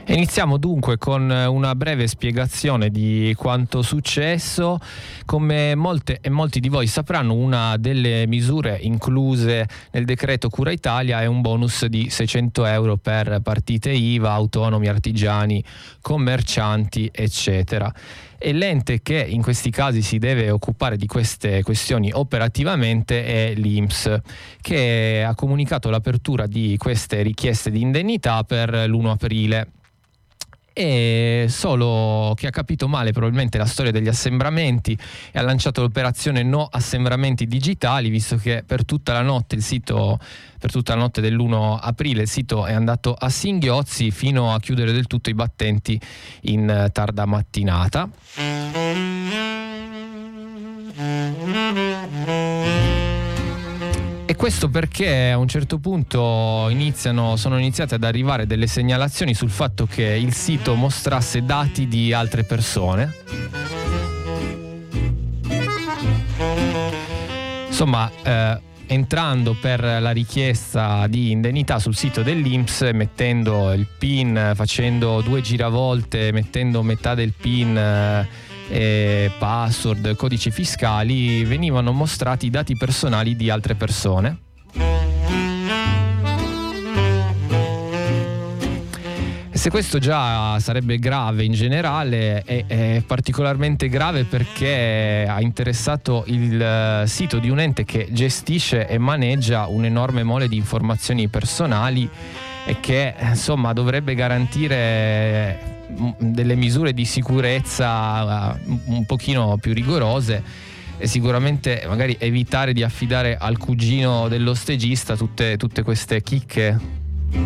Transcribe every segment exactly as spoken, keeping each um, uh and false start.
Iniziamo dunque con una breve spiegazione di quanto successo. Come molte e molti di voi sapranno, una delle misure incluse nel decreto Cura Italia è un bonus di seicento euro per partite I V A, autonomi, artigiani, commercianti, eccetera. E l'ente che in questi casi si deve occupare di queste questioni operativamente è l'I N P S, che ha comunicato l'apertura di queste richieste di indennità per l'primo aprile. E solo chi ha capito male probabilmente la storia degli assembramenti e ha lanciato l'operazione no assembramenti digitali, visto che per tutta la notte il sito per tutta la notte dell'primo aprile il sito è andato a singhiozzi fino a chiudere del tutto i battenti in tarda mattinata. E questo perché a un certo punto iniziano, sono iniziate ad arrivare delle segnalazioni sul fatto che il sito mostrasse dati di altre persone. Insomma, eh, entrando per la richiesta di indennità sul sito dell'I N P S, mettendo il PIN, facendo due giravolte, mettendo metà del PIN, eh, E password, codici fiscali, venivano mostrati i dati personali di altre persone. E se questo già sarebbe grave in generale, è, è particolarmente grave perché ha interessato il sito di un ente che gestisce e maneggia un'enorme mole di informazioni personali e che insomma dovrebbe garantire delle misure di sicurezza uh, un pochino più rigorose e sicuramente magari evitare di affidare al cugino dello stagista tutte, tutte queste chicche.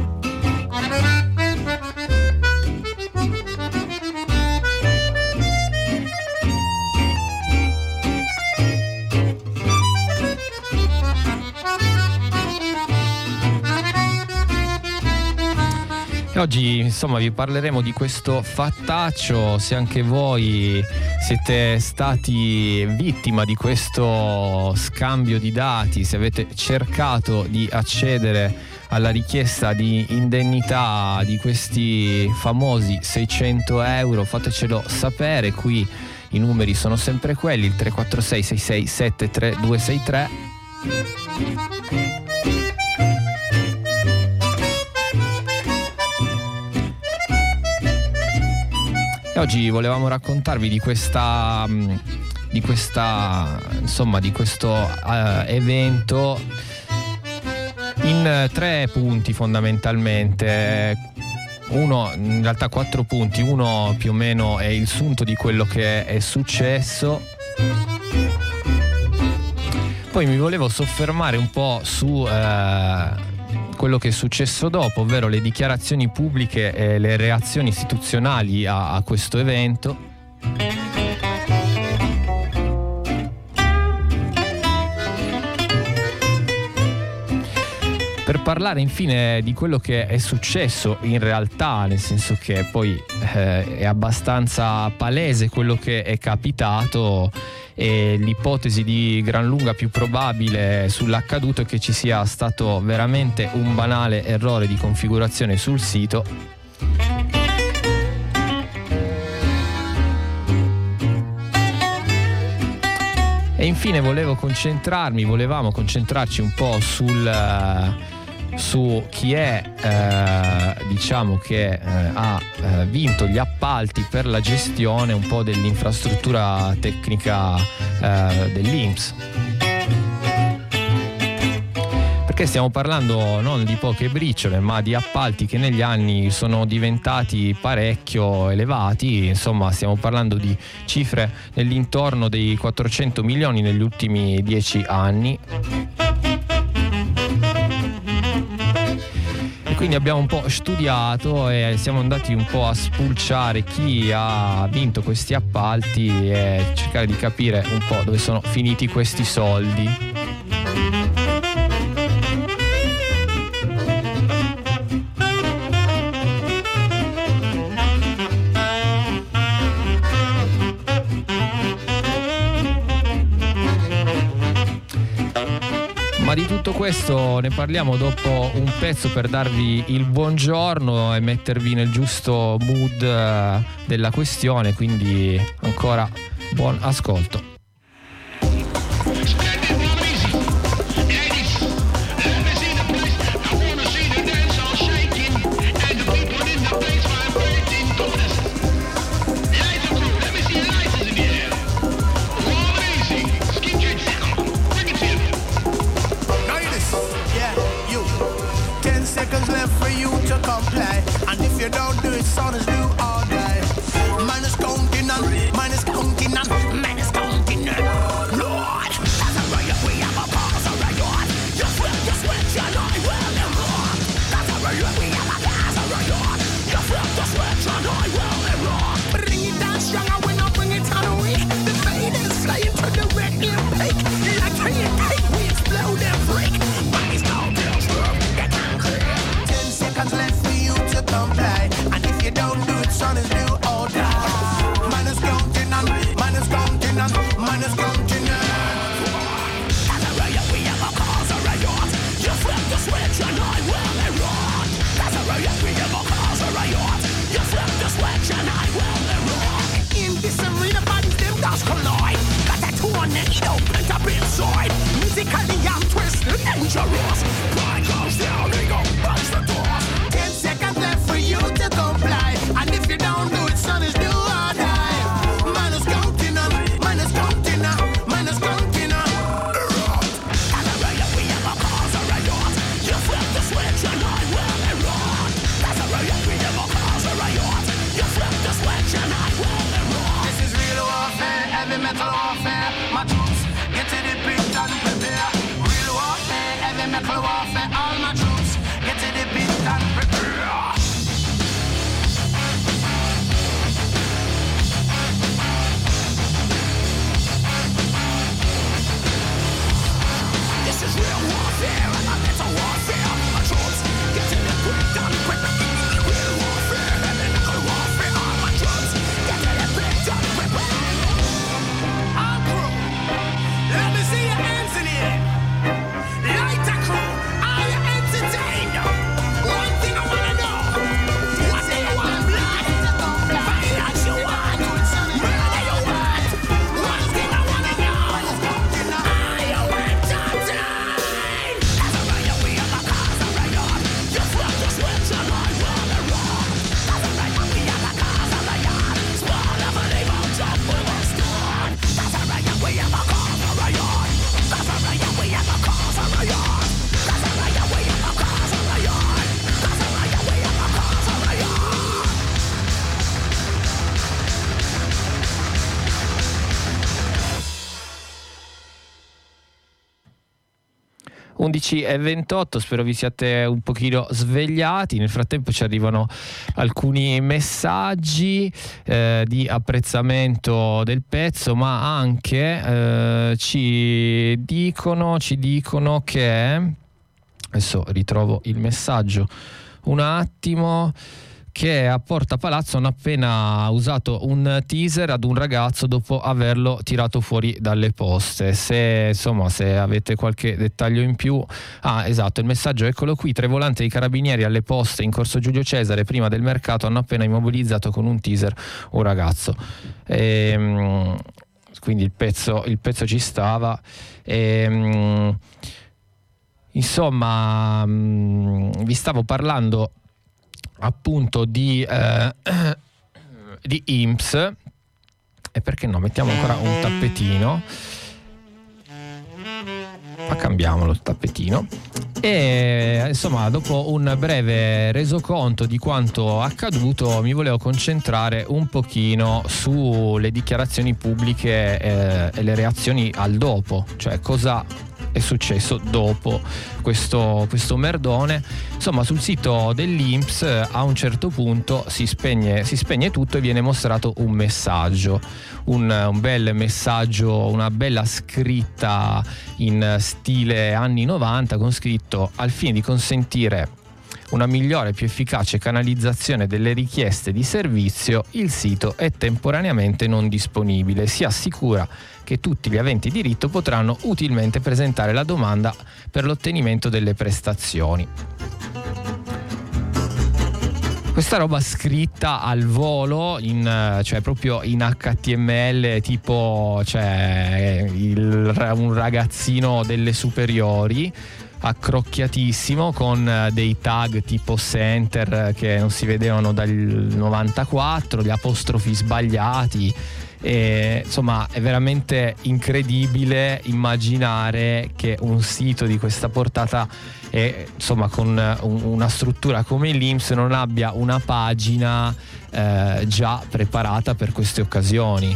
Oggi insomma vi parleremo di questo fattaccio. Se anche voi siete stati vittima di questo scambio di dati, se avete cercato di accedere alla richiesta di indennità di questi famosi seicento euro, fatecelo sapere. Qui i numeri sono sempre quelli, il tre quattro sei sei sei sette tre due sei tre. Oggi volevamo raccontarvi di questa, di questa, insomma, di questo uh, evento in tre punti fondamentalmente. Uno, in realtà quattro punti. Uno più o meno è il sunto di quello che è successo. Poi mi volevo soffermare un po' su uh, quello che è successo dopo, ovvero le dichiarazioni pubbliche e le reazioni istituzionali a, a questo evento. Per parlare infine di quello che è successo in realtà, nel senso che poi eh, è abbastanza palese quello che è capitato, e l'ipotesi di gran lunga più probabile sull'accaduto è che ci sia stato veramente un banale errore di configurazione sul sito. E infine volevo concentrarmi, volevamo concentrarci un po' sul su chi è eh, diciamo che eh, ha eh, vinto gli appalti per la gestione un po' dell'infrastruttura tecnica eh, dell'I N P S, perché stiamo parlando non di poche briciole ma di appalti che negli anni sono diventati parecchio elevati. Insomma, stiamo parlando di cifre nell'intorno dei quattrocento milioni negli ultimi dieci anni. Quindi abbiamo un po' studiato e siamo andati un po' a spulciare chi ha vinto questi appalti e cercare di capire un po' dove sono finiti questi soldi. Ma di tutto questo ne parliamo dopo un pezzo per darvi il buongiorno e mettervi nel giusto mood della questione, quindi ancora buon ascolto. Seconds left for you to comply, and if you don't do it, son is new all day. Man is counting on, man is counting on, man is counting on. Lord, as a riot we have a cause a riot. Just flip the switch and I will erupt. As a riot we have a cause a riot. Just flip the switch and I will erupt. Bring it down strong and when I bring it on weak, the fade is flying to the red ear peak. Like a cake we explode and freak. Bodies down till strong. Seconds left for you to comply, and if you don't do it, son is new or die. Man is counting on, man is counting on, man is counting on. As a riot we have a cause a riot. You flip the switch and I will erupt. As a riot we have a cause a riot. You flip the switch and I will erupt. In this arena bodies them does collide. Got that tornado pent up inside. Musically I'm twisted, dangerous. Pride goes down, ego burns the door. Ten seconds left for you to comply, and if you don't do it, son is do or die. Man is counting on, man is counting on, man is counting on. As a riot we have a cause a riot. You flip the switch and I will erupt. As a riot we have a cause a riot. You flip the switch and I will erupt. This is real warfare, heavy metal warfare. My troops get to the pit and prepare. Real warfare, heavy metal warfare. All my troops get to the pit and prepare. This is real warfare, and I'm mental warfare. My troops get to the pit and prepare. Real warfare, heavy metal warfare. All my troops get to the pit and prepare. All crew, let me see your hands in the air. Lighter crew, are you entertained? One thing I wanna know, what do you want, blood? Violence you want, murder you want. One thing I wanna know, are you entertained? As a riot we have a cause a riot. You flip the switch and I will erupt. As a riot we have a cause a riot. Spawn of an evil job we will start. As a riot we have a cause a riot. As a riot we have a cause a riot. As a riot we have a cause a riot. As a riot we have a cause a riot. undici e ventotto, spero vi siate un pochino svegliati. Nel frattempo ci arrivano alcuni messaggi eh, di apprezzamento del pezzo, ma anche eh, ci dicono ci dicono che, adesso ritrovo il messaggio un attimo, che a Porta Palazzo hanno appena usato un teaser ad un ragazzo dopo averlo tirato fuori dalle poste. Se insomma se avete qualche dettaglio in più. Ah, esatto, il messaggio eccolo qui: tre volanti dei carabinieri alle poste in corso Giulio Cesare prima del mercato hanno appena immobilizzato con un teaser un ragazzo. E, quindi il pezzo, il pezzo ci stava. E, insomma, vi stavo parlando appunto di eh, di I N P S, e perché no, mettiamo ancora un tappetino, ma cambiamolo il tappetino. E insomma, dopo un breve resoconto di quanto accaduto, mi volevo concentrare un pochino sulle dichiarazioni pubbliche eh, e le reazioni al dopo, cioè cosa è successo dopo questo, questo merdone. Insomma, sul sito dell'I N P S a un certo punto si spegne, si spegne tutto e viene mostrato un messaggio, un, un bel messaggio, una bella scritta in stile anni novanta, con scritto: al fine di consentire una migliore e più efficace canalizzazione delle richieste di servizio, il sito è temporaneamente non disponibile. Si assicura che tutti gli aventi diritto potranno utilmente presentare la domanda per l'ottenimento delle prestazioni. Questa roba scritta al volo, in, cioè proprio in acca ti emme elle, tipo cioè, il, un ragazzino delle superiori, accrocchiatissimo, con dei tag tipo center che non si vedevano dal novantaquattro, gli apostrofi sbagliati. E, insomma, è veramente incredibile immaginare che un sito di questa portata e insomma con un, una struttura come l'I N P S non abbia una pagina eh, già preparata per queste occasioni.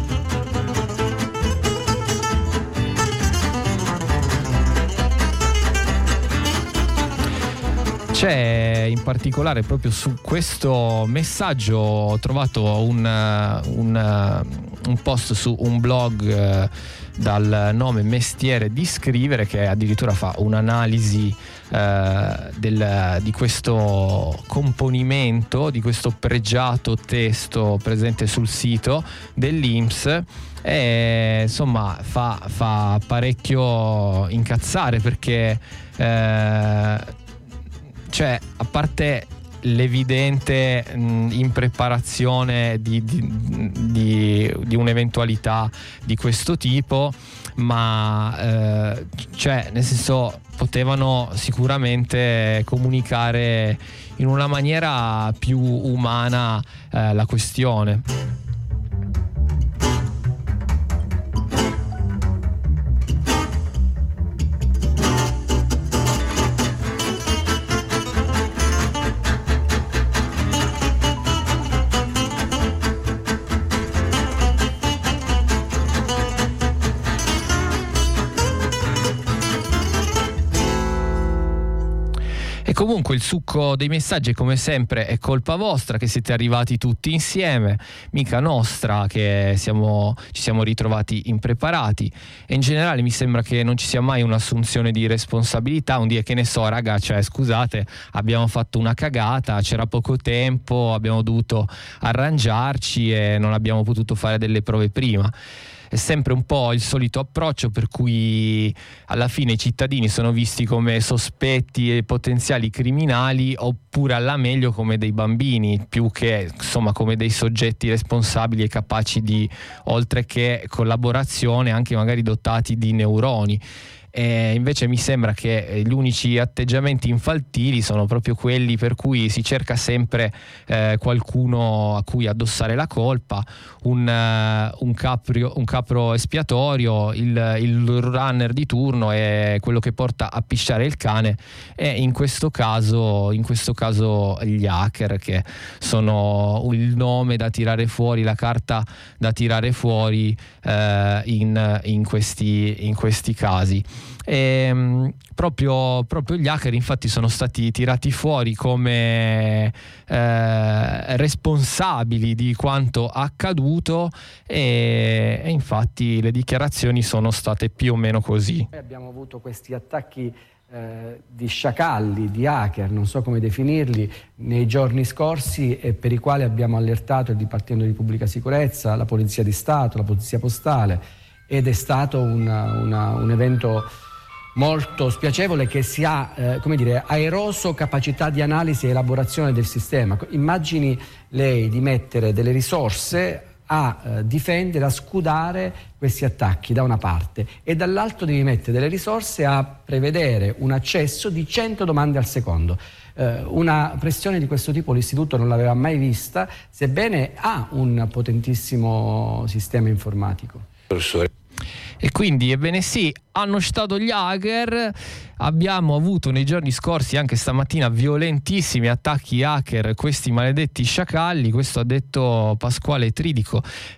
C'è in particolare proprio su questo messaggio ho trovato un, un, un post su un blog eh, dal nome Mestiere di Scrivere, che addirittura fa un'analisi eh, del, di questo componimento, di questo pregiato testo presente sul sito dell'I N P S. E insomma fa, fa parecchio incazzare, perché eh, cioè, a parte l'evidente mh, impreparazione di, di, di, di un'eventualità di questo tipo, ma eh, cioè, nel senso, potevano sicuramente comunicare in una maniera più umana eh, la questione. Comunque il succo dei messaggi, come sempre, è colpa vostra che siete arrivati tutti insieme, mica nostra che siamo, ci siamo ritrovati impreparati. E in generale mi sembra che non ci sia mai un'assunzione di responsabilità, un dire che ne so raga, cioè scusate, abbiamo fatto una cagata, c'era poco tempo, abbiamo dovuto arrangiarci e non abbiamo potuto fare delle prove prima. È sempre un po' il solito approccio per cui alla fine i cittadini sono visti come sospetti e potenziali criminali, oppure alla meglio come dei bambini, più che insomma come dei soggetti responsabili e capaci di, oltre che collaborazione, anche magari dotati di neuroni. E invece mi sembra che gli unici atteggiamenti infantili sono proprio quelli per cui si cerca sempre eh, qualcuno a cui addossare la colpa, un, uh, un, caprio, un capro espiatorio, il, il runner di turno è quello che porta a pisciare il cane, e in questo caso, in questo caso gli hacker, che sono il nome da tirare fuori, la carta da tirare fuori eh, in, in, questi, in questi casi. E, um, proprio, proprio gli hacker infatti sono stati tirati fuori come eh, responsabili di quanto accaduto, e, e infatti le dichiarazioni sono state più o meno così. Abbiamo avuto questi attacchi eh, di sciacalli, di hacker, non so come definirli, nei giorni scorsi, e per i quali abbiamo allertato il Dipartimento di Pubblica Sicurezza, la Polizia di Stato, la Polizia Postale, ed è stato una, una, un evento molto spiacevole che si ha, eh, come dire, ha eroso capacità di analisi e elaborazione del sistema. Immagini lei di mettere delle risorse a eh, difendere, a scudare questi attacchi da una parte, e dall'altro devi mettere delle risorse a prevedere un accesso di cento domande al secondo. Eh, una pressione di questo tipo l'istituto non l'aveva mai vista, sebbene ha un potentissimo sistema informatico. Professore. E quindi, ebbene sì, hanno stato gli hacker. Abbiamo avuto nei giorni scorsi, anche stamattina, violentissimi attacchi hacker, questi maledetti sciacalli. Questo ha detto Pasquale Tridico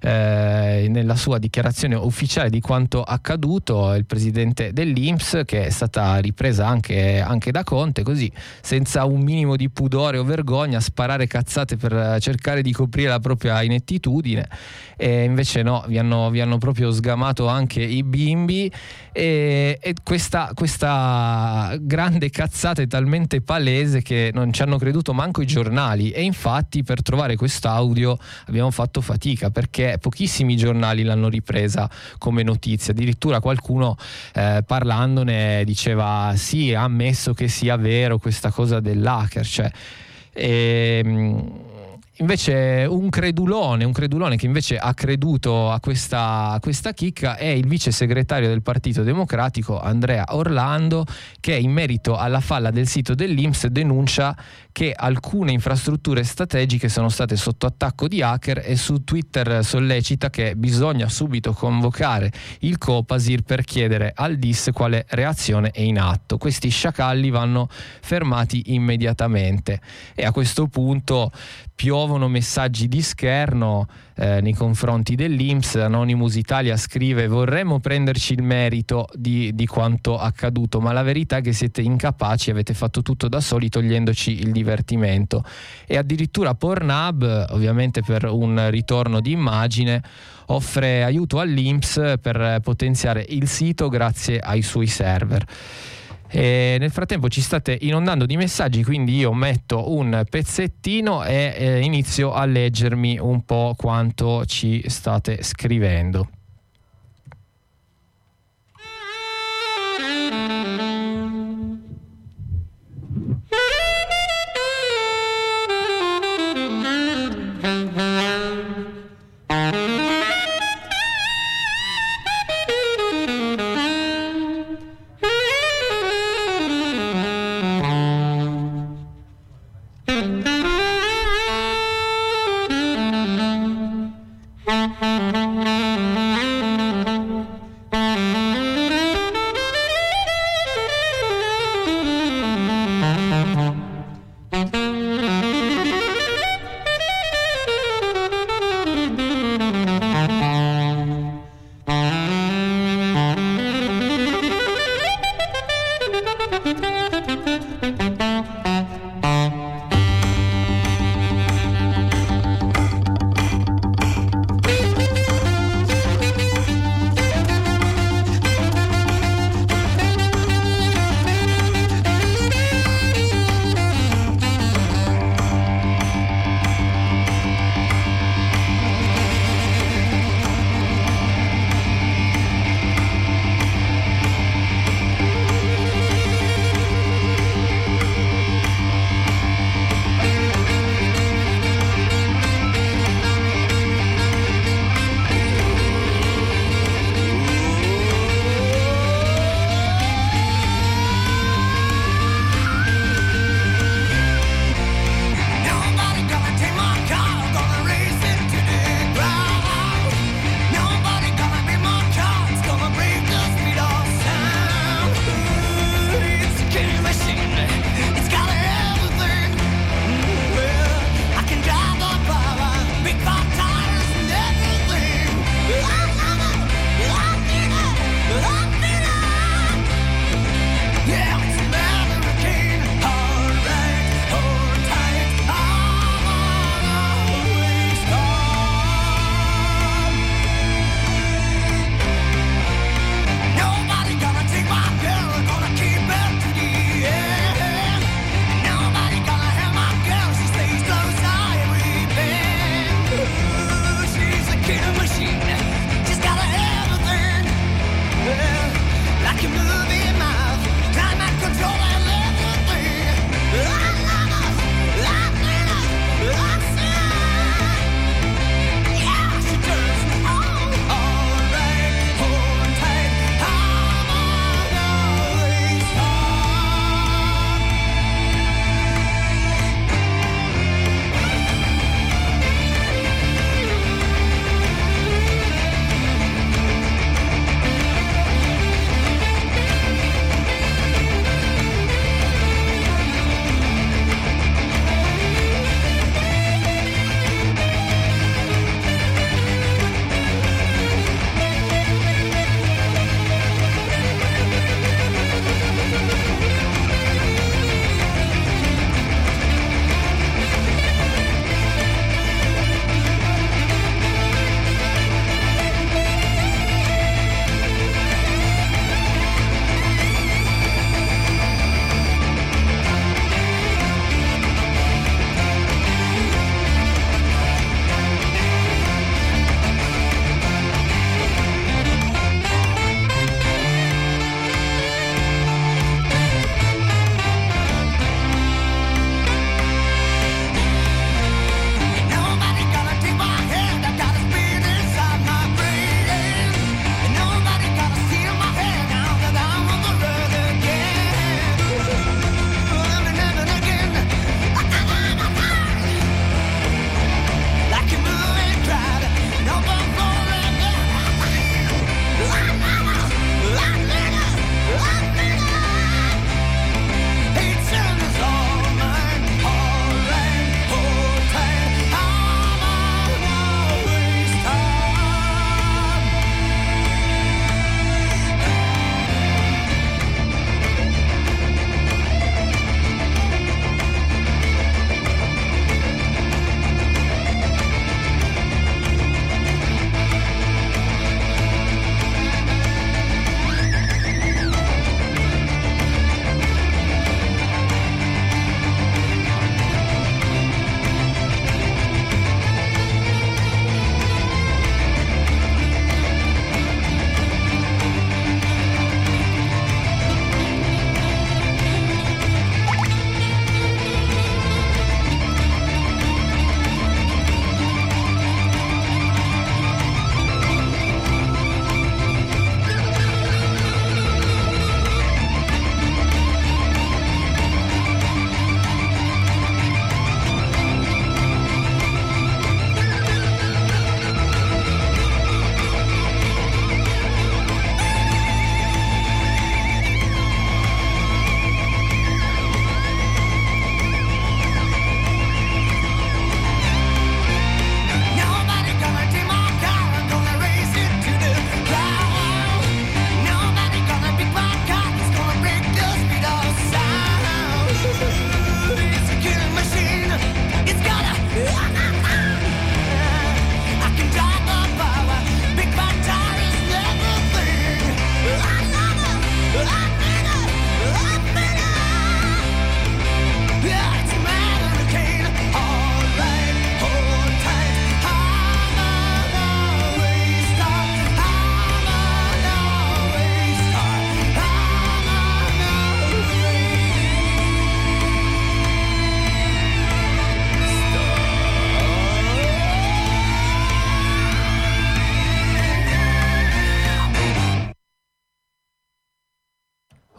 eh, nella sua dichiarazione ufficiale di quanto accaduto, il presidente dell'I N P S, che è stata ripresa anche, anche da Conte, così senza un minimo di pudore o vergogna, sparare cazzate per cercare di coprire la propria inettitudine. E invece no, vi hanno, vi hanno proprio sgamato anche i bimbi. E, e questa, questa questa grande cazzata è talmente palese che non ci hanno creduto manco i giornali, e infatti per trovare quest'audio abbiamo fatto fatica, perché pochissimi giornali l'hanno ripresa come notizia. Addirittura qualcuno eh, parlandone diceva sì, ha ammesso che sia vero questa cosa dell'hacker, cioè e, invece un credulone, un credulone che invece ha creduto a questa, a questa chicca è il vice segretario del Partito Democratico Andrea Orlando, che in merito alla falla del sito dell'I N P S denuncia che alcune infrastrutture strategiche sono state sotto attacco di hacker, e su Twitter sollecita che bisogna subito convocare il Copasir per chiedere al D I S quale reazione è in atto. Questi sciacalli vanno fermati immediatamente, e a questo punto piovono messaggi di scherno eh, nei confronti dell'I N P S. Anonymous Italia scrive: vorremmo prenderci il merito di, di quanto accaduto, ma la verità è che siete incapaci, avete fatto tutto da soli togliendoci il divertimento. E addirittura Pornhub, ovviamente per un ritorno di immagine, offre aiuto all'I N P S per potenziare il sito grazie ai suoi server. E nel frattempo ci state inondando di messaggi, quindi io metto un pezzettino e eh, inizio a leggermi un po' quanto ci state scrivendo.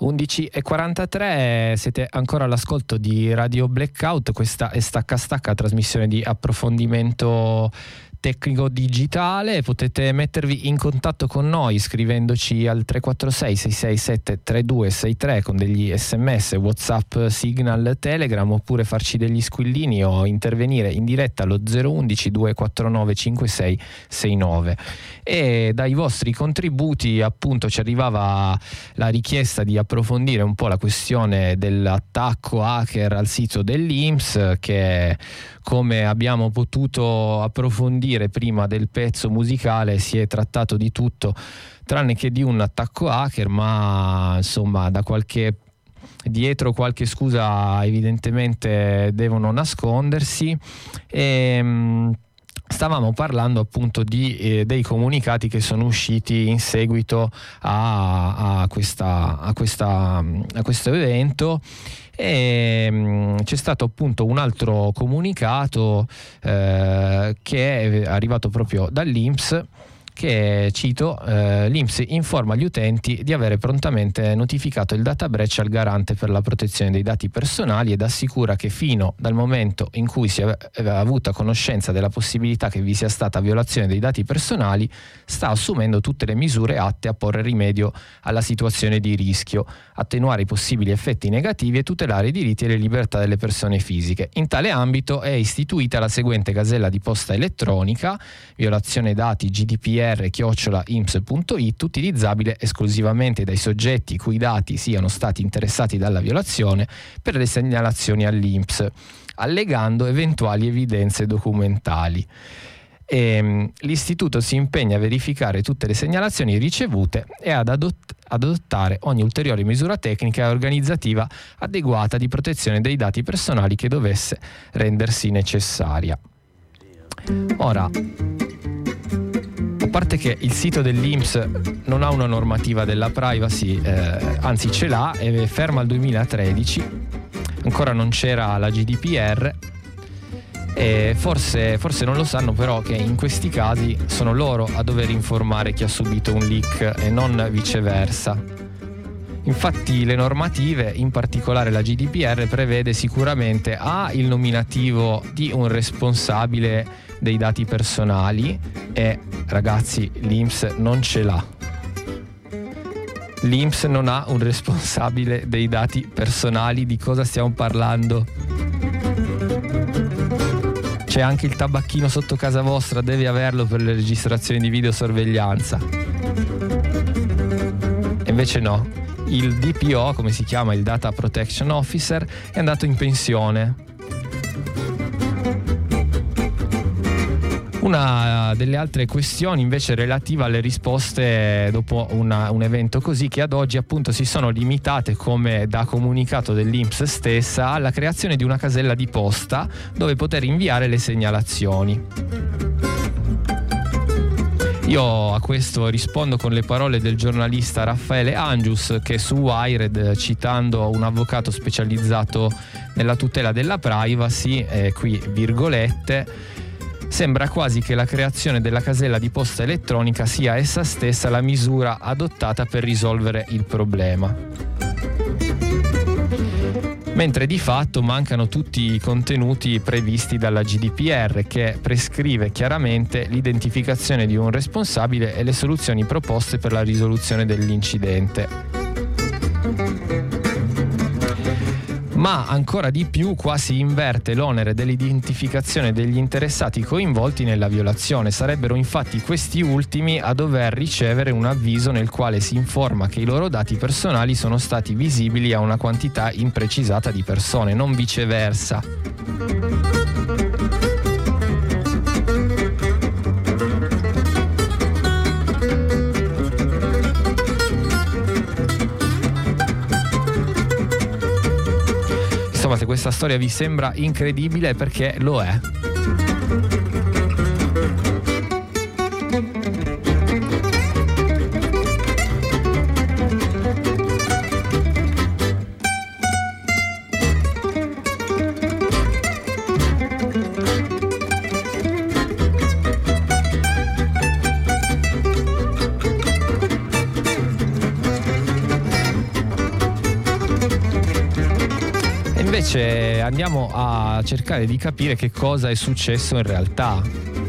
undici e quarantatré, siete ancora all'ascolto di Radio Blackout, questa è Stacca Stacca, trasmissione di approfondimento tecnico digitale. Potete mettervi in contatto con noi scrivendoci al tre quattro sei sei sei sette tre due sei tre con degli sms, WhatsApp, Signal, Telegram, oppure farci degli squillini o intervenire in diretta allo zero undici due quattro nove cinque sei sei nove. E dai vostri contributi appunto ci arrivava la richiesta di approfondire un po' la questione dell'attacco hacker al sito dell'I N P S, che come abbiamo potuto approfondire prima del pezzo musicale si è trattato di tutto tranne che di un attacco hacker, ma insomma da qualche dietro qualche scusa evidentemente devono nascondersi. E stavamo parlando appunto di, eh, dei comunicati che sono usciti in seguito a, a, questa, a, questa, a questo evento. E mh, c'è stato appunto un altro comunicato eh, che è arrivato proprio dall'I N P S, che cito, eh, l'I N P S informa gli utenti di avere prontamente notificato il data breach al garante per la protezione dei dati personali ed assicura che fino dal momento in cui si è avuta conoscenza della possibilità che vi sia stata violazione dei dati personali sta assumendo tutte le misure atte a porre rimedio alla situazione di rischio, attenuare i possibili effetti negativi e tutelare i diritti e le libertà delle persone fisiche. In tale ambito è istituita la seguente casella di posta elettronica: violazione dati G D P R chiocciola inps punto it, utilizzabile esclusivamente dai soggetti i cui dati siano stati interessati dalla violazione, per le segnalazioni all'I N P S, allegando eventuali evidenze documentali. E, l'istituto si impegna a verificare tutte le segnalazioni ricevute e ad adott- adottare ogni ulteriore misura tecnica e organizzativa adeguata di protezione dei dati personali che dovesse rendersi necessaria. Ora, a parte che il sito dell'I N P S non ha una normativa della privacy, eh, anzi ce l'ha, è ferma al duemilatredici, ancora non c'era la G D P R. E forse, forse non lo sanno però che in questi casi sono loro a dover informare chi ha subito un leak e non viceversa. Infatti le normative, in particolare la G D P R, prevede sicuramente A, il nominativo di un responsabile dei dati personali, e ragazzi l'I N P S non ce l'ha. L'I N P S non ha un responsabile dei dati personali. Di cosa stiamo parlando? C'è anche il tabacchino sotto casa vostra, deve averlo per le registrazioni di videosorveglianza. E invece no, il D P O, come si chiama, il Data Protection Officer, è andato in pensione. Una delle altre questioni invece relativa alle risposte dopo una, un evento così, che ad oggi appunto si sono limitate, come da comunicato dell'I N P S stessa, alla creazione di una casella di posta dove poter inviare le segnalazioni. Io a questo rispondo con le parole del giornalista Raffaele Angius, che su Wired, citando un avvocato specializzato nella tutela della privacy, eh, qui virgolette, sembra quasi che la creazione della casella di posta elettronica sia essa stessa la misura adottata per risolvere il problema, mentre di fatto mancano tutti i contenuti previsti dalla G D P R, che prescrive chiaramente l'identificazione di un responsabile e le soluzioni proposte per la risoluzione dell'incidente. Ma ancora di più, qua si inverte l'onere dell'identificazione degli interessati coinvolti nella violazione. Sarebbero infatti questi ultimi a dover ricevere un avviso nel quale si informa che i loro dati personali sono stati visibili a una quantità imprecisata di persone, non viceversa. Insomma, se questa storia vi sembra incredibile, perché lo è. Invece andiamo a cercare di capire che cosa è successo in realtà.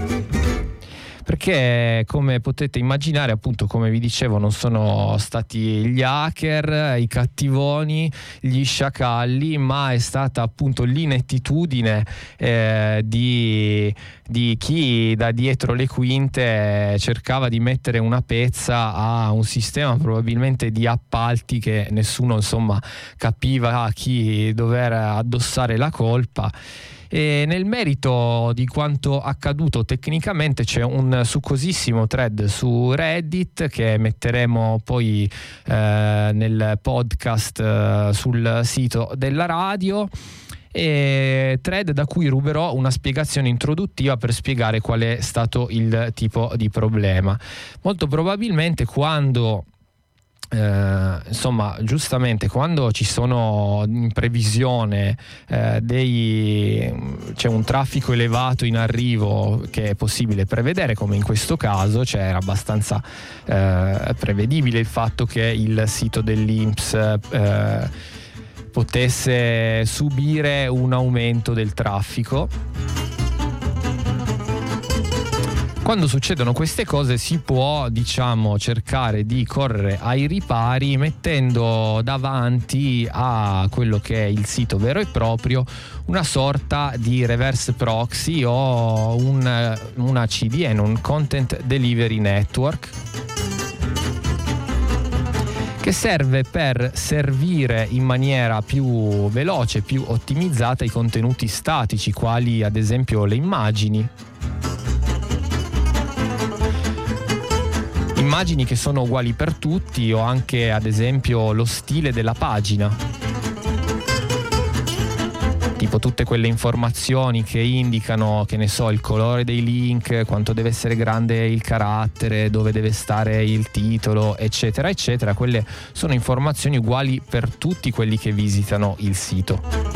Perché, come potete immaginare, appunto, come vi dicevo, non sono stati gli hacker, i cattivoni, gli sciacalli, ma è stata appunto l'inettitudine eh, di, di chi da dietro le quinte cercava di mettere una pezza a un sistema probabilmente di appalti che nessuno, insomma, capiva a chi dover addossare la colpa. E nel merito di quanto accaduto tecnicamente c'è un succosissimo thread su Reddit che metteremo poi eh, nel podcast eh, sul sito della radio, e thread da cui ruberò una spiegazione introduttiva per spiegare qual è stato il tipo di problema. Molto probabilmente quando Eh, insomma, giustamente quando ci sono in previsione eh, dei c'è un traffico elevato in arrivo che è possibile prevedere, come in questo caso, cioè era abbastanza eh, prevedibile il fatto che il sito dell'I N P S eh, potesse subire un aumento del traffico. Quando succedono queste cose si può, diciamo, cercare di correre ai ripari mettendo davanti a quello che è il sito vero e proprio una sorta di reverse proxy o un, una C D N, un Content Delivery Network, che serve per servire in maniera più veloce, più ottimizzata i contenuti statici, quali ad esempio le immagini. Immagini che sono uguali per tutti, o anche ad esempio lo stile della pagina, tipo tutte quelle informazioni che indicano, che ne so, il colore dei link, quanto deve essere grande il carattere, dove deve stare il titolo, eccetera eccetera. Quelle sono informazioni uguali per tutti quelli che visitano il sito.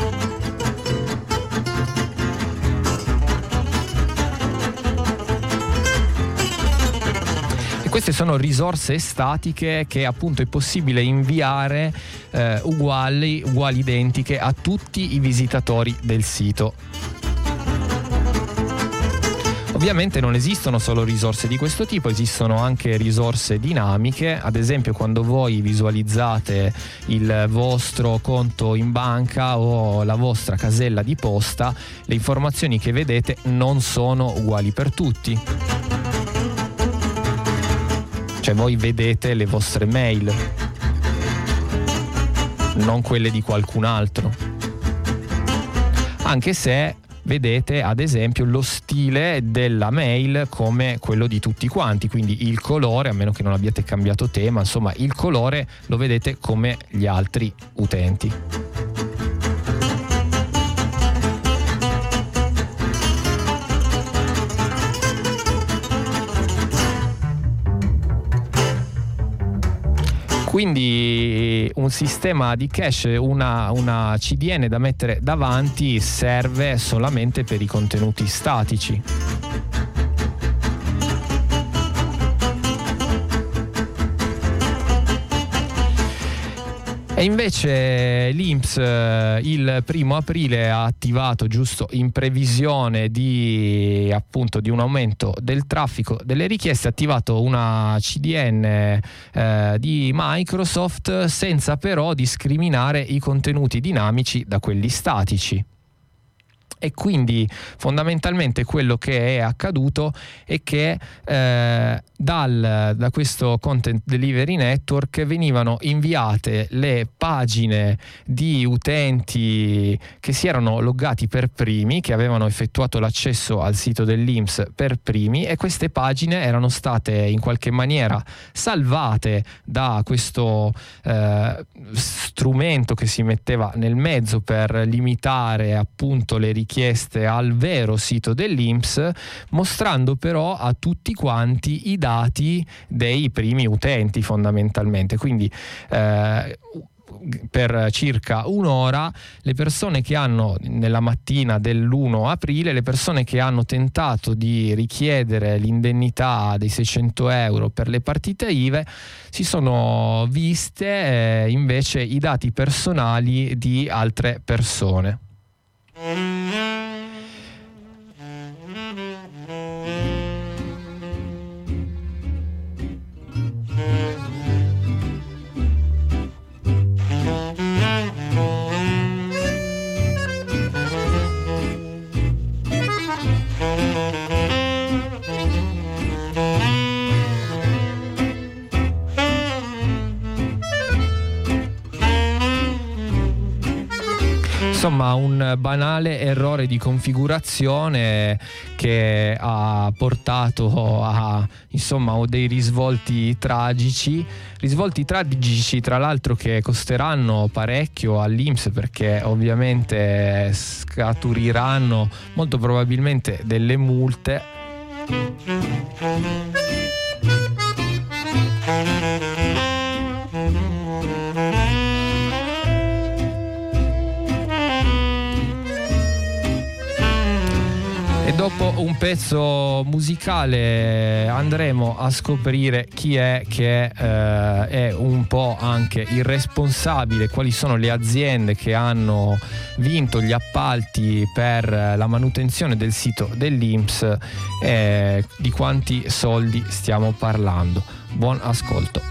Queste sono risorse statiche che appunto è possibile inviare eh, uguali, uguali, identiche a tutti i visitatori del sito. Ovviamente non esistono solo risorse di questo tipo, esistono anche risorse dinamiche. Ad esempio, quando voi visualizzate il vostro conto in banca o la vostra casella di posta, le informazioni che vedete non sono uguali per tutti. Cioè voi vedete le vostre mail, non quelle di qualcun altro. Anche se vedete ad esempio lo stile della mail come quello di tutti quanti, quindi il colore, a meno che non abbiate cambiato tema, insomma il colore lo vedete come gli altri utenti. Quindi un sistema di cache, una, una C D N da mettere davanti serve solamente per i contenuti statici. E invece l'I N P S il primo aprile ha attivato, giusto in previsione di appunto di un aumento del traffico delle richieste, ha attivato una C D N eh, di Microsoft senza però discriminare i contenuti dinamici da quelli statici. E quindi fondamentalmente quello che è accaduto è che eh, dal, da questo Content Delivery Network venivano inviate le pagine di utenti che si erano loggati per primi, che avevano effettuato l'accesso al sito dell'I N P S per primi, e queste pagine erano state in qualche maniera salvate da questo eh, strumento che si metteva nel mezzo per limitare appunto le richieste richieste al vero sito dell'I N P S, mostrando però a tutti quanti i dati dei primi utenti fondamentalmente. Quindi eh, per circa un'ora. Le persone che hanno, nella mattina dell'primo aprile, le persone che hanno tentato di richiedere l'indennità dei seicento euro per le partite I V A si sono viste eh, invece i dati personali di altre persone. Insomma, un banale errore di configurazione che ha portato a insomma dei risvolti tragici, risvolti tragici tra l'altro che costeranno parecchio all'I N P S, perché ovviamente scaturiranno molto probabilmente delle multe. E dopo un pezzo musicale andremo a scoprire chi è che eh, è un po' anche il responsabile, quali sono le aziende che hanno vinto gli appalti per la manutenzione del sito dell'I N P S e di quanti soldi stiamo parlando. Buon ascolto.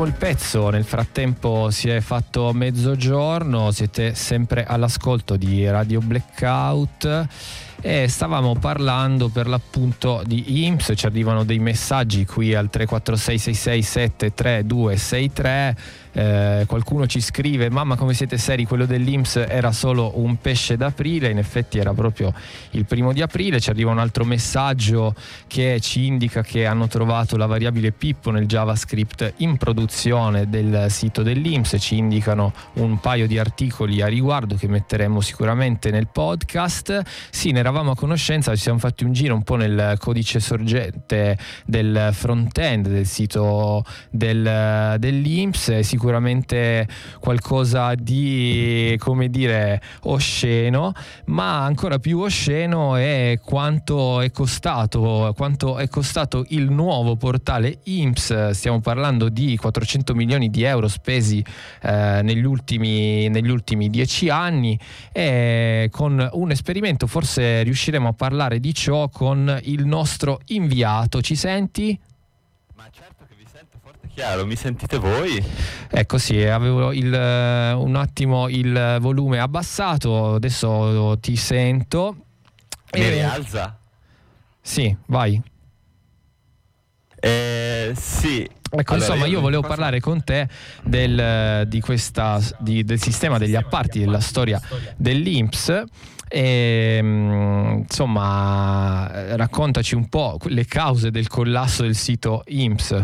il pezzo, nel frattempo si è fatto mezzogiorno, siete sempre all'ascolto di Radio Blackout e stavamo parlando per l'appunto di I N P S. Ci arrivano dei messaggi qui al tre quattro sei sei sei sette tre due sei tre. Eh, qualcuno ci scrive: mamma come siete seri, quello dell'I N P S era solo un pesce d'aprile. In effetti era proprio il primo di aprile. Ci arriva un altro messaggio che ci indica che hanno trovato la variabile Pippo nel JavaScript in produzione del sito dell'I N P S. Ci indicano un paio di articoli a riguardo che metteremo sicuramente nel podcast. Sì, ne eravamo a conoscenza, ci siamo fatti un giro un po' nel codice sorgente del front-end del sito del, dell'I N P S. Sicuramente qualcosa di, come dire, osceno, ma ancora più osceno è quanto è costato, quanto è costato il nuovo portale I N P S. Stiamo parlando di quattrocento milioni di euro spesi eh, negli ultimi negli ultimi dieci anni, e con un esperimento forse riusciremo a parlare di ciò con il nostro inviato. Ci senti? Ma certo che vi sento forte e chiaro, mi sentite voi? Ecco, sì, avevo il, un attimo il volume abbassato, adesso ti sento. Mi e... rialza? Sì, vai. Eh, sì. Ecco, allora, insomma, io, io volevo cosa... parlare con te del, di questa, di, del sistema degli apparti, della storia dell'I N P S. E, insomma, raccontaci un po' le cause del collasso del sito I N P S.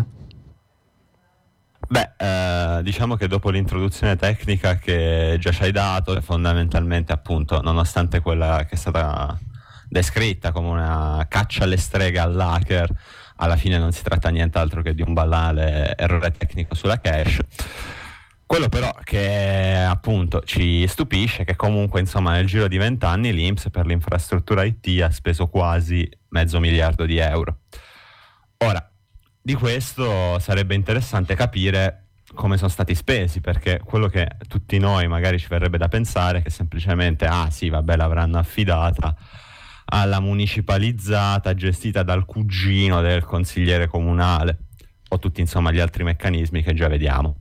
Beh, eh, diciamo che dopo l'introduzione tecnica che già ci hai dato, fondamentalmente, appunto, nonostante quella che è stata descritta come una caccia alle streghe all'hacker, alla fine non si tratta nient'altro che di un banale errore tecnico sulla cache. Quello però che appunto ci stupisce è che comunque, insomma, nel giro di vent'anni l'I N P S per l'infrastruttura I T ha speso quasi mezzo miliardo di euro. Ora, di questo sarebbe interessante capire come sono stati spesi, perché quello che tutti noi magari ci verrebbe da pensare è che semplicemente, ah sì, vabbè, l'avranno affidata alla municipalizzata gestita dal cugino del consigliere comunale, o tutti, insomma, gli altri meccanismi che già vediamo.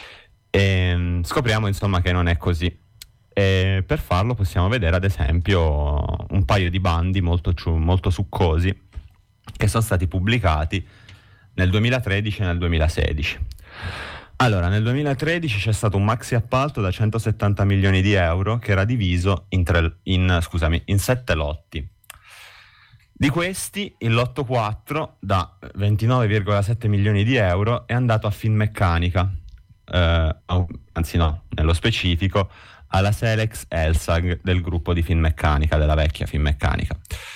E scopriamo, insomma, che non è così. E per farlo possiamo vedere, ad esempio, un paio di bandi molto, molto succosi che sono stati pubblicati nel duemilatredici e nel duemilasedici. Allora, nel duemilatredici c'è stato un maxi appalto da centosettanta milioni di euro che era diviso in, tre, in, scusami, in sette lotti. Di questi, il lotto quattro, da ventinove virgola sette milioni di euro, è andato a Finmeccanica, eh, anzi no, nello specifico, alla Selex Elsag del gruppo di Finmeccanica, della vecchia Finmeccanica.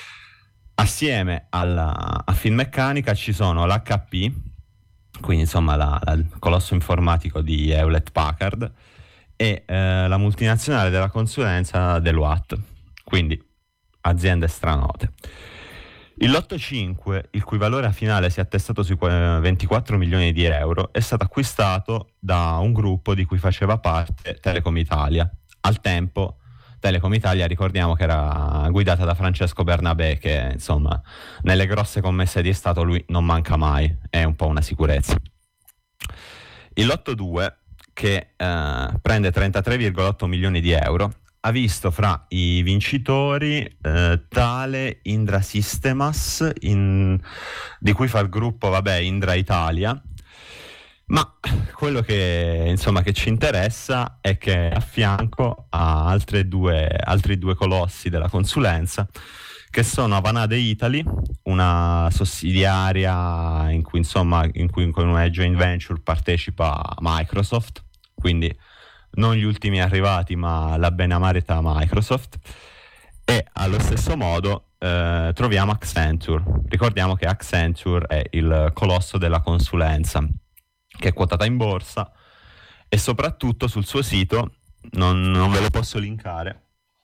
Assieme alla, a Finmeccanica ci sono l'H P, quindi insomma la, la, il colosso informatico di Hewlett Packard, e eh, la multinazionale della consulenza Deloitte, quindi aziende stranote. Il lotto cinque, il cui valore finale si è attestato sui ventiquattro milioni di euro, è stato acquistato da un gruppo di cui faceva parte Telecom Italia. Al tempo Telecom Italia, ricordiamo che era guidata da Francesco Bernabé, che insomma nelle grosse commesse di Stato lui non manca mai, è un po' una sicurezza. Il lotto due, che eh, prende trentatré virgola otto milioni di euro, ha visto fra i vincitori eh, tale Indra Sistemas, in, di cui fa il gruppo, vabbè, Indra Italia. Ma quello che, insomma, che ci interessa è che a fianco ha altre due, altri due colossi della consulenza, che sono Avanade Italy, una sussidiaria in cui, insomma, in cui con una joint venture partecipa Microsoft, quindi non gli ultimi arrivati, ma la beneamarita Microsoft. E allo stesso modo eh, troviamo Accenture. Ricordiamo che Accenture è il colosso della consulenza, che è quotata in borsa, e soprattutto sul suo sito, non, non ve lo posso linkare,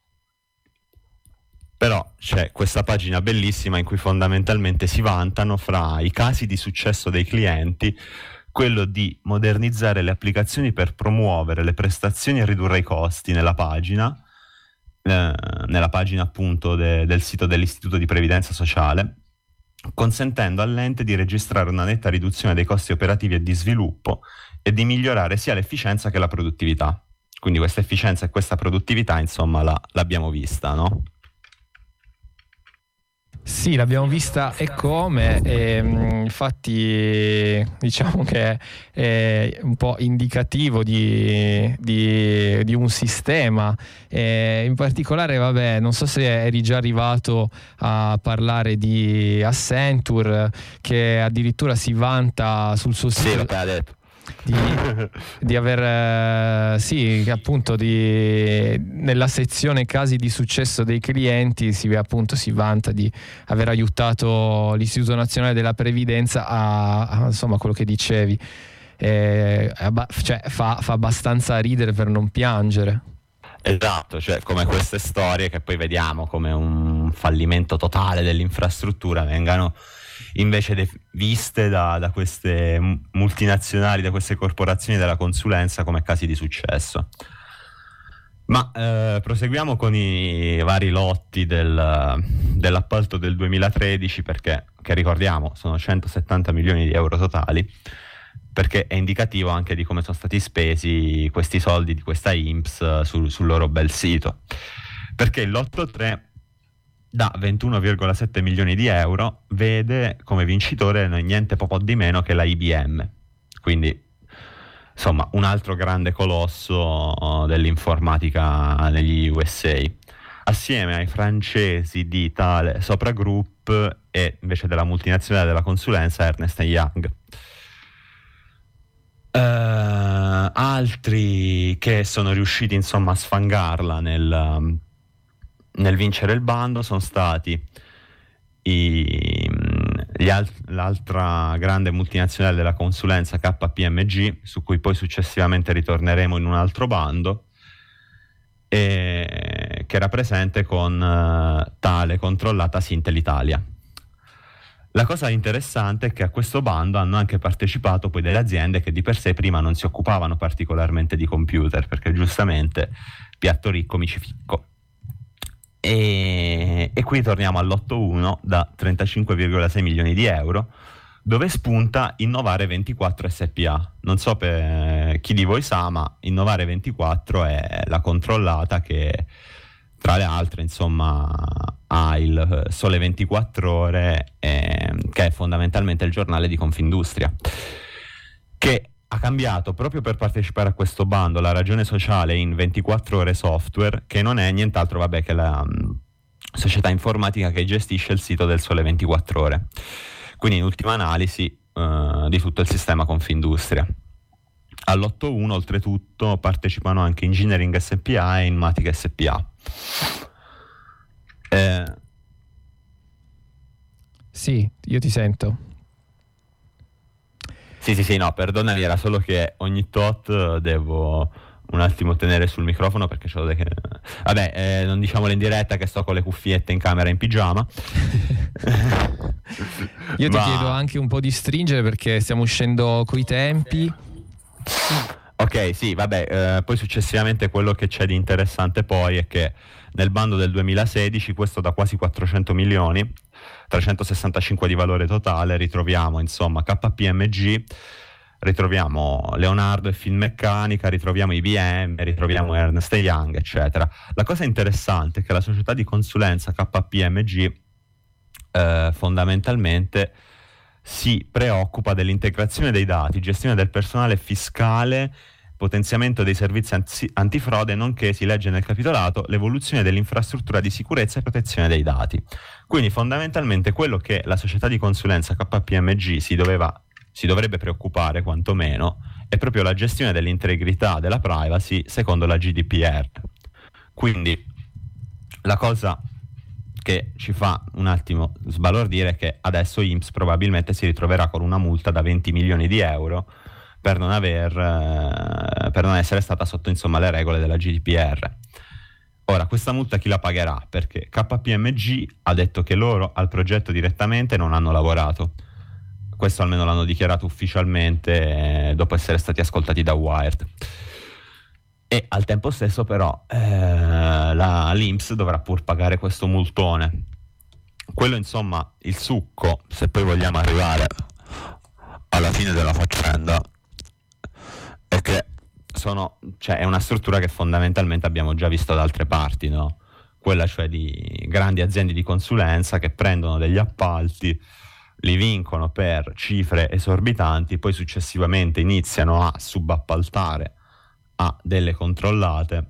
però c'è questa pagina bellissima in cui fondamentalmente si vantano fra i casi di successo dei clienti quello di modernizzare le applicazioni per promuovere le prestazioni e ridurre i costi nella pagina, eh, nella pagina appunto de, del sito dell'Istituto di Previdenza Sociale, consentendo all'ente di registrare una netta riduzione dei costi operativi e di sviluppo e di migliorare sia l'efficienza che la produttività. Quindi questa efficienza e questa produttività, insomma, la, l'abbiamo vista, no? Sì, l'abbiamo vista e come, e, infatti diciamo che è un po' indicativo di, di, di un sistema, e in particolare, vabbè, non so se eri già arrivato a parlare di Accenture, che addirittura si vanta sul suo sito. Sì, l'ho detto. Di, di aver sì appunto di nella sezione casi di successo dei clienti si appunto si vanta di aver aiutato l'Istituto Nazionale della Previdenza a, a insomma quello che dicevi, eh, abba, cioè fa, fa abbastanza ridere per non piangere. Esatto, cioè come queste storie che poi vediamo come un fallimento totale dell'infrastruttura vengano invece de- viste da, da queste multinazionali, da queste corporazioni della consulenza come casi di successo. Ma eh, proseguiamo con i vari lotti del, dell'appalto del duemilatredici, perché, che ricordiamo, sono centosettanta milioni di euro totali, perché è indicativo anche di come sono stati spesi questi soldi di questa I N P S sul, sul loro bel sito. Perché il lotto tre da ventuno virgola sette milioni di euro vede come vincitore niente po' di meno che la I B M, quindi insomma un altro grande colosso dell'informatica negli U S A, assieme ai francesi di tale Sopra Group e invece della multinazionale della consulenza Ernst and Young. Uh, altri che sono riusciti insomma a sfangarla nel nel vincere il bando sono stati i, gli al- l'altra grande multinazionale della consulenza K P M G, su cui poi successivamente ritorneremo in un altro bando, e, che era presente con uh, tale controllata Sintel Italia. La cosa interessante è che a questo bando hanno anche partecipato poi delle aziende che di per sé prima non si occupavano particolarmente di computer, perché giustamente piatto ricco mici ficco. E, e qui torniamo all'otto uno da trentacinque virgola sei milioni di euro, dove spunta Innovare ventiquattro S P A. Non so per chi di voi sa, ma Innovare ventiquattro è la controllata che tra le altre insomma ha il Sole ventiquattro Ore, eh, che è fondamentalmente il giornale di Confindustria, che ha cambiato proprio per partecipare a questo bando la ragione sociale in ventiquattro Ore Software, che non è nient'altro vabbè che la um, società informatica che gestisce il sito del Sole ventiquattro Ore, quindi in ultima analisi uh, di tutto il sistema Confindustria. All'otto uno oltretutto partecipano anche Engineering S P A e Inmatic S P A. Eh... Sì, io ti sento. Sì, sì, sì, no, perdonami, era solo che ogni tot devo un attimo tenere sul microfono perché c'ho de... Vabbè, eh, non diciamolo in diretta che sto con le cuffiette in camera in pigiama. Io ti Ma... chiedo anche un po' di stringere perché stiamo uscendo coi tempi. Ok, sì, vabbè, eh, poi successivamente quello che c'è di interessante poi è che nel bando del duemilasedici, questo da quasi quattrocento milioni, trecentosessantacinque di valore totale, ritroviamo insomma K P M G, ritroviamo Leonardo e Finmeccanica, ritroviamo I B M, ritroviamo Ernst and Young, eccetera. La cosa interessante è che la società di consulenza K P M G eh, fondamentalmente si preoccupa dell'integrazione dei dati, gestione del personale fiscale, potenziamento dei servizi anzi- antifrode, nonché, si legge nel capitolato, l'evoluzione dell'infrastruttura di sicurezza e protezione dei dati. Quindi fondamentalmente quello che la società di consulenza K P M G si, doveva, si dovrebbe preoccupare quantomeno è proprio la gestione dell'integrità della privacy secondo la G D P R. Quindi la cosa che ci fa un attimo sbalordire è che adesso I N P S probabilmente si ritroverà con una multa da venti milioni di euro per non aver eh, per non essere stata sotto insomma le regole della G D P R. Ora, questa multa chi la pagherà? Perché K P M G ha detto che loro al progetto direttamente non hanno lavorato. Questo almeno l'hanno dichiarato ufficialmente eh, dopo essere stati ascoltati da Wired. E al tempo stesso però eh, la, l'I N P S dovrà pur pagare questo multone. Quello insomma il succo, se poi vogliamo arrivare alla fine della faccenda, sono, cioè, è una struttura che fondamentalmente abbiamo già visto da altre parti, no? Quella cioè di grandi aziende di consulenza che prendono degli appalti, li vincono per cifre esorbitanti, poi successivamente iniziano a subappaltare a delle controllate,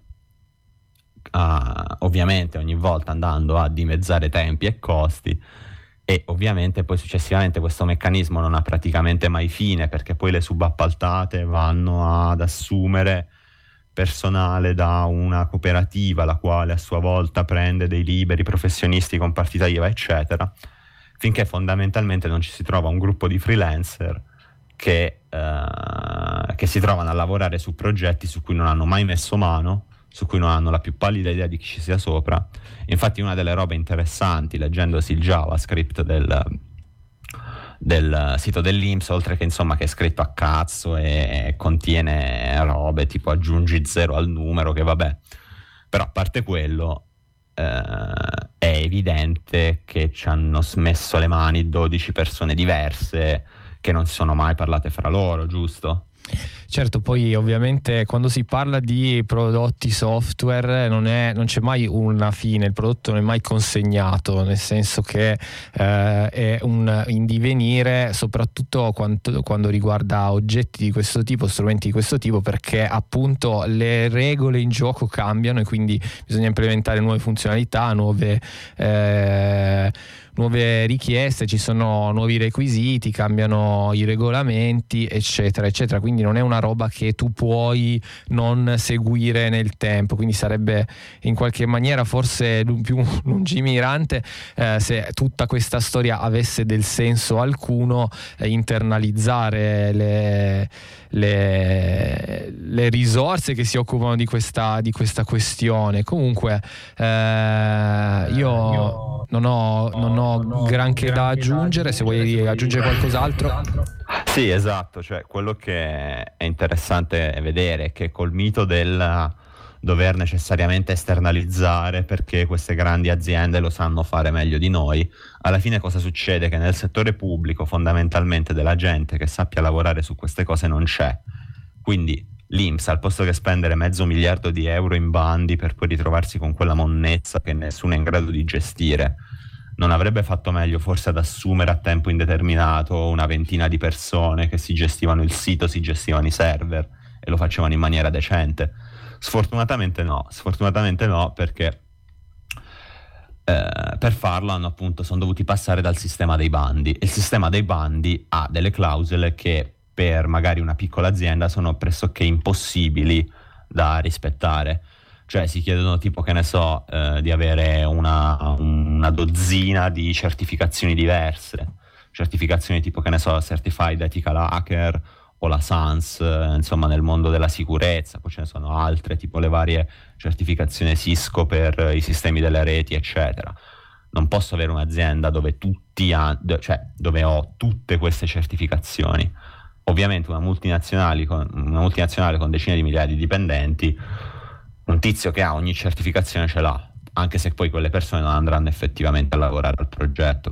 a, ovviamente ogni volta andando a dimezzare tempi e costi, e ovviamente poi successivamente questo meccanismo non ha praticamente mai fine, perché poi le subappaltate vanno ad assumere personale da una cooperativa, la quale a sua volta prende dei liberi professionisti con partita I V A, eccetera, finché fondamentalmente non ci si trova un gruppo di freelancer che, eh, che si trovano a lavorare su progetti su cui non hanno mai messo mano, su cui non hanno la più pallida idea di chi ci sia sopra. Infatti una delle robe interessanti, leggendosi il JavaScript del, del sito dell'I N P S, oltre che insomma che è scritto a cazzo e contiene robe tipo aggiungi zero al numero, che vabbè, però a parte quello eh, è evidente che ci hanno smesso le mani dodici persone diverse che non si sono mai parlate fra loro, giusto? Certo, poi ovviamente quando si parla di prodotti software non, è, non c'è mai una fine, il prodotto non è mai consegnato, nel senso che eh, è un in divenire, soprattutto quando, quando riguarda oggetti di questo tipo, strumenti di questo tipo, perché appunto le regole in gioco cambiano e quindi bisogna implementare nuove funzionalità, nuove eh, nuove richieste, ci sono nuovi requisiti, cambiano i regolamenti, eccetera eccetera, quindi non è una roba che tu puoi non seguire nel tempo, quindi sarebbe in qualche maniera forse più lungimirante eh, se tutta questa storia avesse del senso alcuno, eh, internalizzare le, le, le risorse che si occupano di questa, di questa questione. Comunque eh, io non ho, non ho granché da aggiungere, se vuoi aggiungere qualcos'altro. Sì, esatto, cioè quello che è interessante vedere è che col mito del dover necessariamente esternalizzare perché queste grandi aziende lo sanno fare meglio di noi, alla fine cosa succede? Che nel settore pubblico fondamentalmente della gente che sappia lavorare su queste cose non c'è, quindi l'I N P S al posto che spendere mezzo miliardo di euro in bandi per poi ritrovarsi con quella monnezza che nessuno è in grado di gestire, non avrebbe fatto meglio forse ad assumere a tempo indeterminato una ventina di persone che si gestivano il sito, si gestivano i server e lo facevano in maniera decente? Sfortunatamente no, sfortunatamente no, perché eh, per farlo hanno appunto sono dovuti passare dal sistema dei bandi, e il sistema dei bandi ha delle clausole che per magari una piccola azienda sono pressoché impossibili da rispettare. Cioè si chiedono tipo, che ne so, eh, di avere una, una dozzina di certificazioni diverse, certificazioni tipo, che ne so, Certified Ethical Hacker o la S A N S, eh, insomma nel mondo della sicurezza, poi ce ne sono altre tipo le varie certificazioni Cisco per i sistemi delle reti, eccetera. Non posso avere un'azienda dove tutti ha, cioè dove ho tutte queste certificazioni. Ovviamente una multinazionale con, una multinazionale con decine di migliaia di dipendenti, un tizio che ha ogni certificazione ce l'ha, anche se poi quelle persone non andranno effettivamente a lavorare al progetto.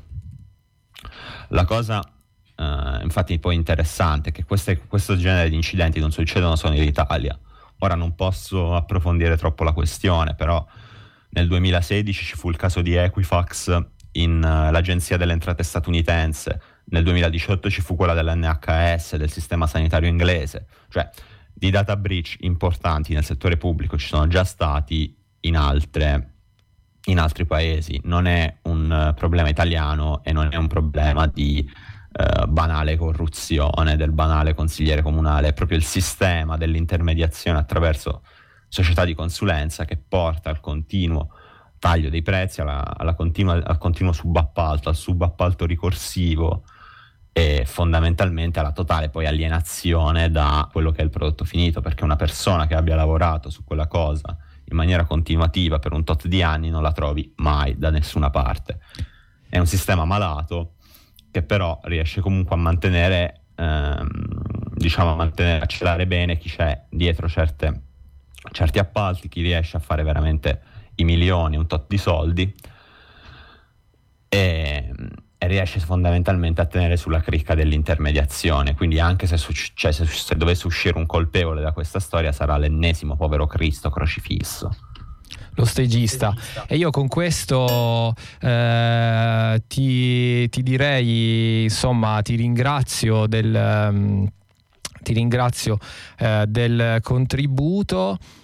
La cosa eh, infatti poi interessante è che queste, questo genere di incidenti non succedono solo in Italia. Ora non posso approfondire troppo la questione, però nel duemilasedici ci fu il caso di Equifax in uh, l'agenzia delle entrate statunitense, nel duemiladiciotto ci fu quella dell'N H S, del sistema sanitario inglese, cioè di data breach importanti nel settore pubblico ci sono già stati in altre in altri paesi. Non è un uh, problema italiano e non è un problema di uh, banale corruzione del banale consigliere comunale, è proprio il sistema dell'intermediazione attraverso società di consulenza che porta al continuo taglio dei prezzi, alla, alla continua, al continuo subappalto, al subappalto ricorsivo e fondamentalmente alla totale poi alienazione da quello che è il prodotto finito, perché una persona che abbia lavorato su quella cosa in maniera continuativa per un tot di anni non la trovi mai da nessuna parte. È un sistema malato che però riesce comunque a mantenere ehm, diciamo a mantenere, a celare bene chi c'è dietro certe, certi appalti, chi riesce a fare veramente i milioni, un tot di soldi, e, e riesce fondamentalmente a tenere sulla cricca dell'intermediazione, quindi anche se, suc- cioè, se, se dovesse uscire un colpevole da questa storia sarà l'ennesimo povero Cristo crocifisso, lo stagista. E io con questo eh, ti, ti direi, insomma, ti ringrazio del, um, ti ringrazio eh, del contributo.